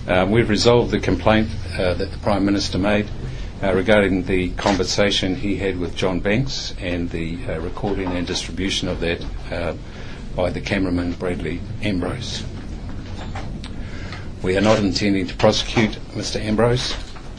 We've resolved the complaint that the Prime Minister made regarding the conversation he had with John Banks and the recording and distribution of that by the cameraman Bradley Ambrose. We are not intending to prosecute Mr. Ambrose.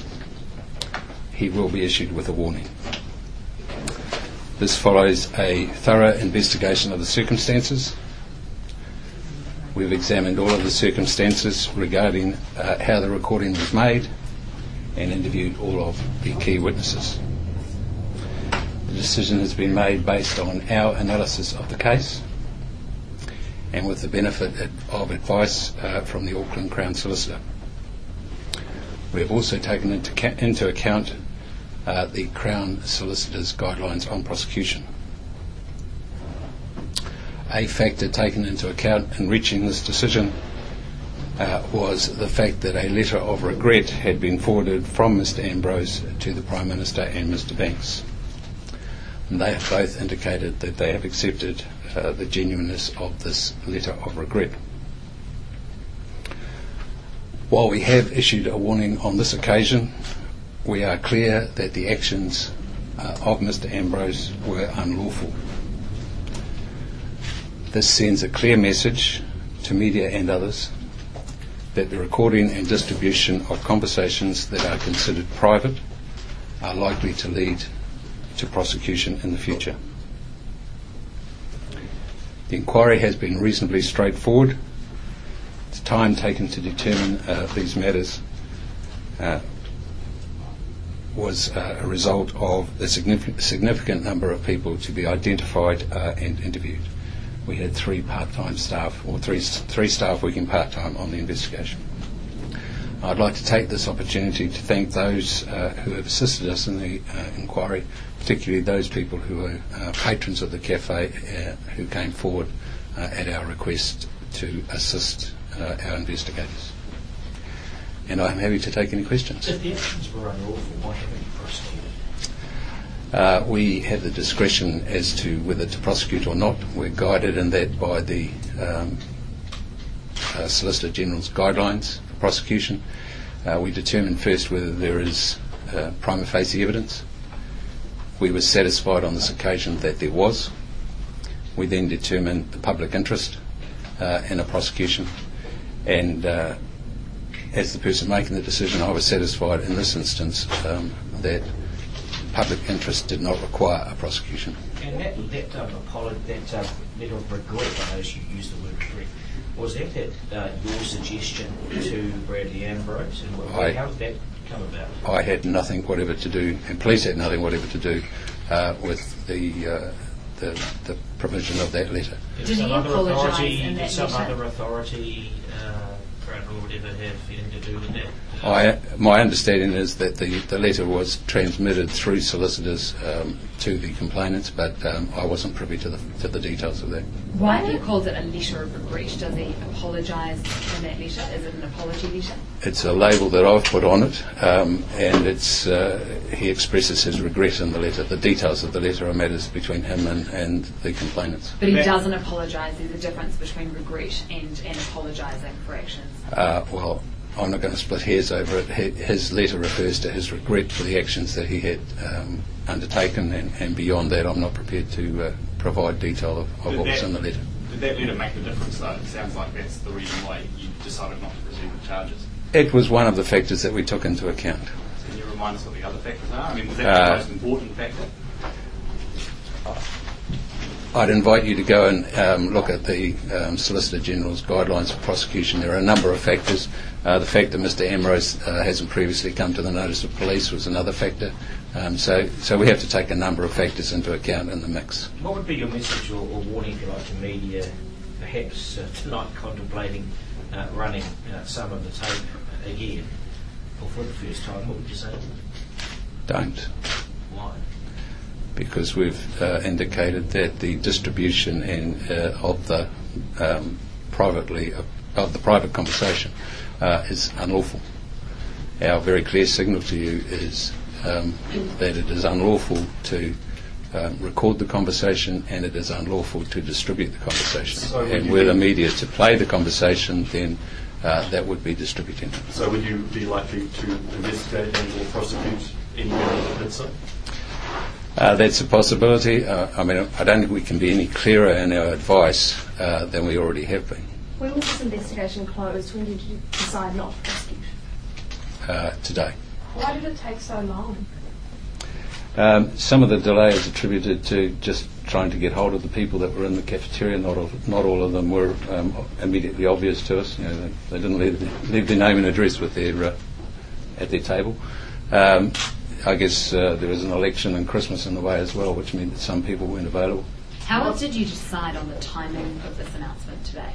He will be issued with a warning. This follows a thorough investigation of the circumstances. We've examined all of the circumstances regarding how the recording was made and interviewed all of the key witnesses. The decision has been made based on our analysis of the case and with the benefit of advice from the Auckland Crown Solicitor. We have also taken into account the Crown Solicitor's guidelines on prosecution. A factor taken into account in reaching this decision was the fact that a letter of regret had been forwarded from Mr. Ambrose to the Prime Minister and Mr. Banks. And they have both indicated that they have accepted the genuineness of this letter of regret. While we have issued a warning on this occasion, we are clear that the actions of Mr. Ambrose were unlawful. This sends a clear message to media and others that the recording and distribution of conversations that are considered private are likely to lead to prosecution in the future. The inquiry has been reasonably straightforward. The time taken to determine these matters was a result of a significant number of people to be identified and interviewed. We had 3 part-time staff, or three staff working part-time on the investigation. I'd like to take this opportunity to thank those who have assisted us in the inquiry, particularly those people who are patrons of the cafe who came forward at our request to assist our investigators. And I'm happy to take any questions. If the actions were unlawful, why haven't you prosecuted? We have the discretion as to whether to prosecute or not. We're guided in that by the Solicitor General's guidelines for prosecution. We determine first whether there is prima facie evidence. We were satisfied on this occasion that there was. We then determined the public interest in a prosecution, and as the person making the decision, I was satisfied in this instance that public interest did not require a prosecution. And that letter of regret, I know you used the word regret, was that your suggestion to Bradley Ambrose? And how did that come about? I had nothing whatever to do, and police had nothing whatever to do with the provision of that letter. Did some other authority, Crown or whatever, have anything to do with that? My understanding is that the letter was transmitted through solicitors to the complainants, but I wasn't privy to the details of that. Why do you call it a letter of regret? Does he apologise in that letter? Is it an apology letter? It's a label that I've put on it, and it's he expresses his regret in the letter. The details of the letter are matters between him and the complainants. But he doesn't apologise. There's a difference between regret and apologising for actions. Well, I'm not going to split hairs over it. His letter refers to his regret for the actions that he had undertaken, and beyond that I'm not prepared to provide detail of what was in the letter. Did that letter make a difference though? It sounds like that's the reason why you decided not to pursue the charges. It was one of the factors that we took into account. Can you remind us what the other factors are? I mean, was that the most important factor? I'd invite you to go and look at the Solicitor General's guidelines for prosecution. There are a number of factors. The fact that Mr. Ambrose hasn't previously come to the notice of police was another factor. So we have to take a number of factors into account in the mix. What would be your message or warning, if you like, to media, perhaps tonight contemplating running some of the tape again, or for the first time? What would you say? Don't. Why? Because we've indicated that the distribution of the private conversation is unlawful. Our very clear signal to you is that it is unlawful to record the conversation, and it is unlawful to distribute the conversation. And were the media to play the conversation, then that would be distributing it. So would you be likely to investigate and or prosecute anyone that did so? That's a possibility. I mean, I don't think we can be any clearer in our advice than we already have been. When was this investigation closed? When did you decide not to prosecute? Today. Why did it take so long? Some of the delay is attributed to just trying to get hold of the people that were in the cafeteria. Not all of them were immediately obvious to us. They didn't leave their name and address with their at their table. I guess there was an election and Christmas in the way as well, which meant that some people weren't available. How did you decide on the timing of this announcement today?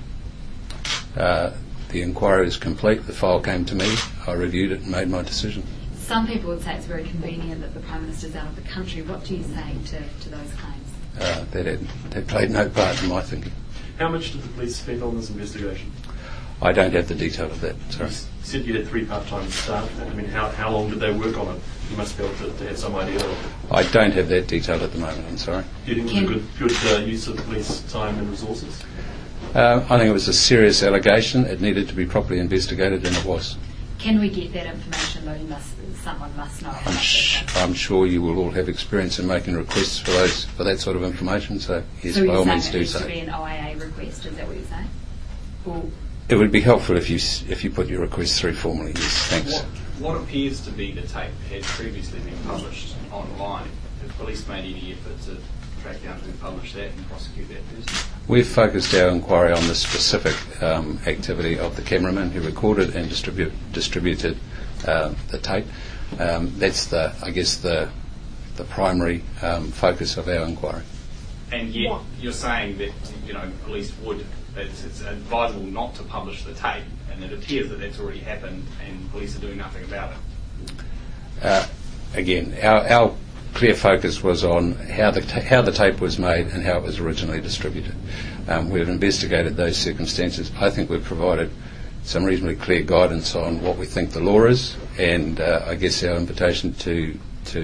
The inquiry is complete. The file came to me. I reviewed it and made my decision. Some people would say it's very convenient that the Prime Minister's out of the country. What do you say to those claims? That played no part in my thinking. How much did the police spend on this investigation? I don't have the detail of that, sorry. You said you had 3 part-time staff. I mean, how long did they work on it? You must be able to have some idea of it. I don't have that detail at the moment, I'm sorry. Do you think it was a good use of the police time and resources? I think it was a serious allegation. It needed to be properly investigated, and it was. Can we get that information, though? Someone must know. I'm sure you will all have experience in making requests for that sort of information, so yes, so by all means do so. so. It needs to be an OIA request, is that what you're saying? Or it would be helpful if you put your request through formally, yes, thanks. What appears to be the tape had previously been published online. Have police made any effort to track down who published that and prosecute that person? We've focused our inquiry on the specific activity of the cameraman who recorded and distributed the tape. That's the primary focus of our inquiry. And yet you're saying that police would. It's advisable not to publish the tape, and it appears that that's already happened, and police are doing nothing about it. Again, our clear focus was on how the tape was made and how it was originally distributed. We've investigated those circumstances. I think we've provided some reasonably clear guidance on what we think the law is, and I guess our invitation to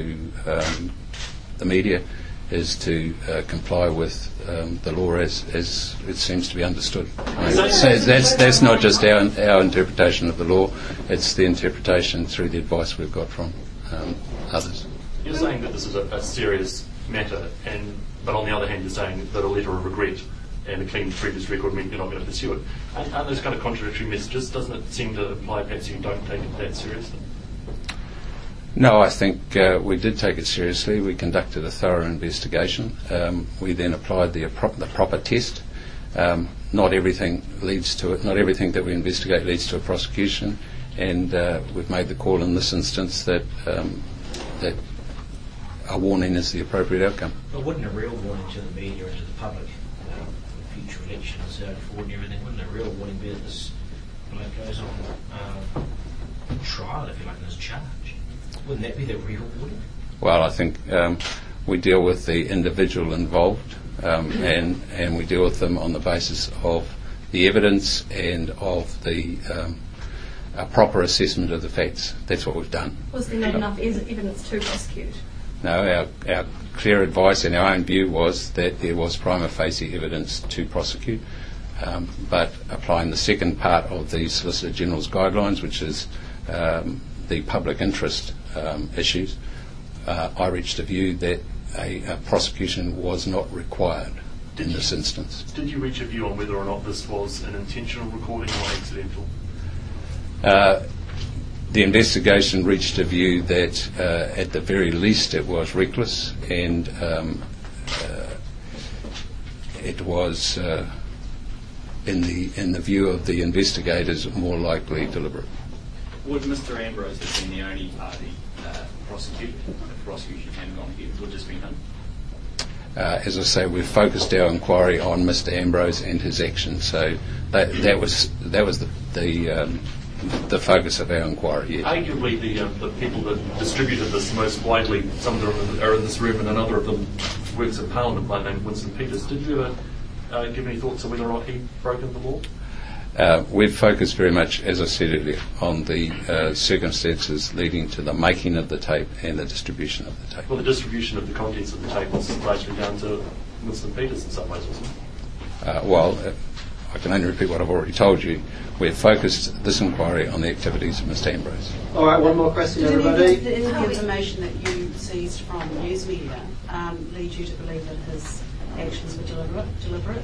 the media is to comply with the law as it seems to be understood. So that's not just our interpretation of the law, it's the interpretation through the advice we've got from others. You're saying that this is a serious matter, but on the other hand you're saying that a letter of regret and a clean previous record mean you're not going to pursue it. Aren't those kind of contradictory messages? Doesn't it seem to imply perhaps you don't take it that seriously? No, I think we did take it seriously. We conducted a thorough investigation. We then applied the proper test. Not everything leads to it. Not everything that we investigate leads to a prosecution. And we've made the call in this instance that a warning is the appropriate outcome. But wouldn't a real warning to the media and to the public, future elections forward and everything, wouldn't a real warning be that this bloke goes on trial, if you like, in his charge? Wouldn't that be the real warning? Well, I think we deal with the individual involved and we deal with them on the basis of the evidence and of the a proper assessment of the facts. That's what we've done. Was there not enough evidence to prosecute? No, our clear advice and our own view was that there was prima facie evidence to prosecute, but applying the second part of the Solicitor General's guidelines, which is the public interest issues, I reached a view that a prosecution was not required in this instance. Did you reach a view on whether or not this was an intentional recording or accidental? The investigation reached a view that at the very least it was reckless and it was in the view of the investigators more likely deliberate. Would Mr. Ambrose have been the only party prosecuted if the prosecution hadn't gone ahead? Would this be him? As I say, we've focused our inquiry on Mr. Ambrose and his actions, so that was the focus of our inquiry. Yes. Arguably, the people that distributed this most widely, some of them are in this room, and another of them works in Parliament by the name of Winston Peters. Did you ever give any thoughts on whether or not he broken the law? We've focused very much, as I said earlier, on the circumstances leading to the making of the tape and the distribution of the tape. Well, the distribution of the contents of the tape was largely down to Winston Peters in some ways, wasn't it? Well, I can only repeat what I've already told you. We've focused this inquiry on the activities of Mr Ambrose. All right, one more question, everybody. Did any of the information that you seized from news media lead you to believe that his actions were deliberate?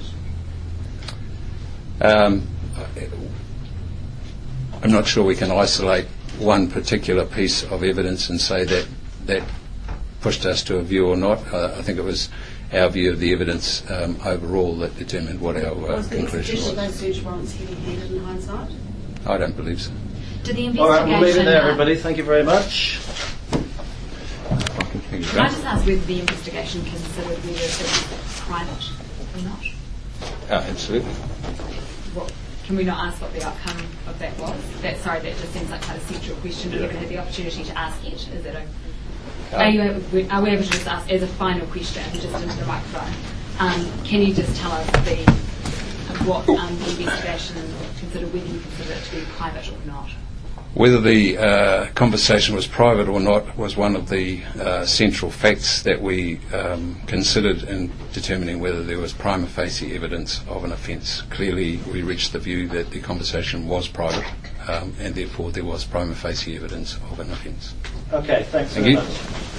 I'm not sure we can isolate one particular piece of evidence and say that that pushed us to a view or not. I think it was our view of the evidence overall that determined what our conclusion Was the execution of was. those search warrants heavy-handed in hindsight? I don't believe so. Did the All right, we'll leave it investigation... there, everybody. Thank you very much. Thank you, Can I Grant. just ask whether the investigation considered whether it was private or not? Absolutely. What, can we not ask what the outcome of that was? That just seems like quite a central question. We haven't had the opportunity to ask it. Is that are we able to just ask as a final question, just into the microphone? Can you just tell us what the investigation considered, whether you consider it to be private or not? Whether the conversation was private or not was one of the central facts that we considered in determining whether there was prima facie evidence of an offence. Clearly, we reached the view that the conversation was private, and therefore there was prima facie evidence of an offence. Okay, thanks Thank very you. much.